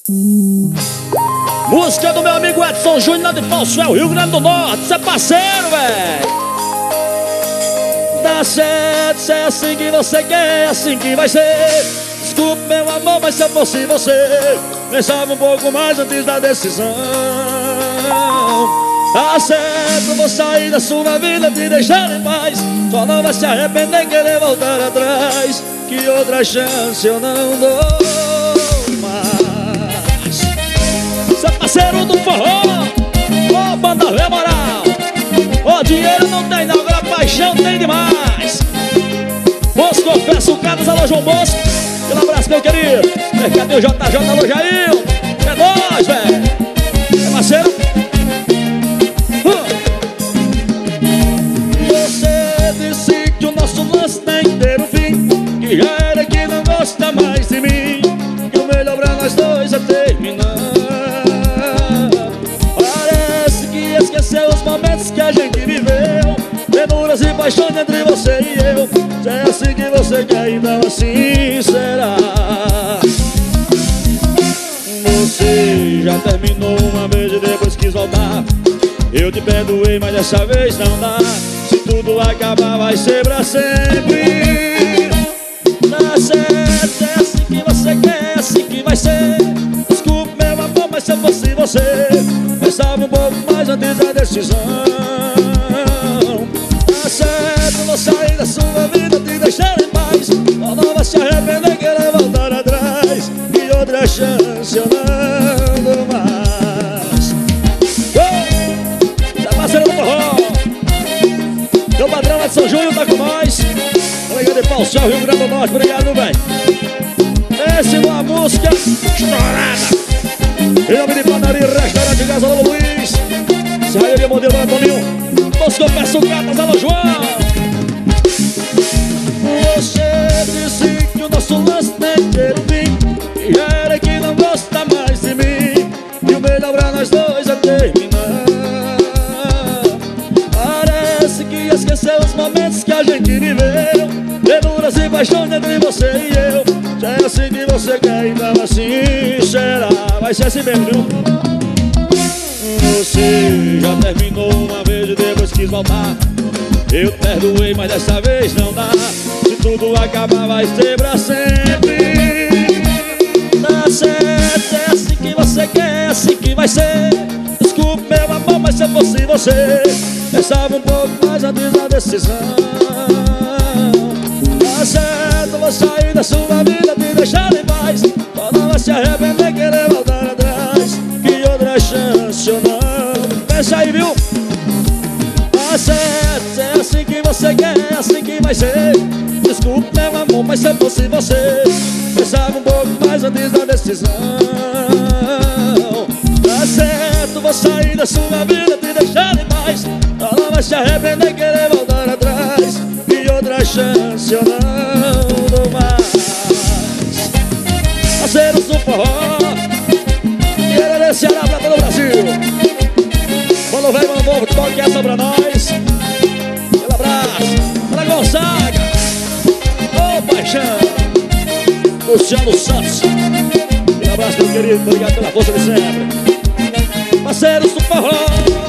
Música do meu amigo Edson Júnior de Falsuel, Rio Grande do Norte. Cê é parceiro, velho. Dá certo, se é assim que você quer, é assim que vai ser. Desculpe, meu amor, mas se eu fosse você, pensava um pouco mais antes da decisão. Tá certo, vou sair da sua vida, te deixar em paz. Só não vai se arrepender, querer voltar atrás, que outra chance eu não dou mais. Cê é parceiro do forró, ô banda Vé Moral. Ô dinheiro não tem não, agora paixão tem demais. Bosco, Confesso, Cadas, alô João Bosco. Aquele abraço, meu querido. Mercadinho JJ, alô Jair. É nóis, velho. É parceiro. Você disse que o nosso lance tem que ter um fim, que já era que não gosta mais de mim, que o melhor pra nós dois é terminar. Parece que esqueceu os momentos que a gente viveu, ternuras e paixões entre você e eu. Se é assim que você quer, então assim será. Você já terminou uma vez e depois quis voltar. Eu te perdoei, mas dessa vez não dá. Se tudo acabar vai ser pra sempre. Tá certo, é assim que você quer, é assim que vai ser. Desculpe, meu amor, mas se eu fosse você, pensava um pouco mais antes da decisão. Tá certo, vou sair da sua vida, te deixar em paz. Só não vai se arrepender, querer voltar atrás, e outra chance eu não dou mais. Tá parceiro do forró. Meu padrão Edson Júnior tá com nós. Obrigado de Falsuel, Rio Grande do Norte. Obrigado, velho. Essa é uma música estourada. Em nome de padaria, restaurante, Gasolão Luiz. Serraria Modelo Antônio. Bosco, Confesso, Cadas, alô João. Você disse que o nosso lance tem que ter um fim, e já era que não gosta mais de mim, e o melhor pra nós dois é terminar. Parece que esqueceu os momentos que a gente viveu, ternuras e paixões entre você e eu. Se é assim que você quer, então assim será. Vai ser assim mesmo, viu? Você já terminou uma vez e depois quis voltar. Eu te perdoei, mas dessa vez não dá. Se tudo acabar vai ser pra sempre. Tá certo, é assim que você quer, é assim que vai ser. Desculpe, meu amor, mas se eu fosse você, pensava um pouco mais antes da decisão. Tá certo, vou sair da sua vida, te deixar em paz. Só não vai se arrepender, querer voltar atrás, que outra chance eu não. Pensa aí, viu? Tá certo, é assim que você quer, é assim que vai ser. Desculpe, meu amor, mas se eu fosse você, pensava um pouco mais antes da decisão. Tá certo, vou sair da sua vida, te deixar em paz. Só não vai se arrepender, querer voltar atrás, e outra chance eu não dou mais. Parceiros do forró, queira desse Ceará pra todo o Brasil. Quando vem o novo, toque essa pra nós. Aquele abraço pra Gonzaga, ô paixão, Luciano Santos. Aquele abraço, meu querido, obrigado pela força de sempre. Parceiros do forró.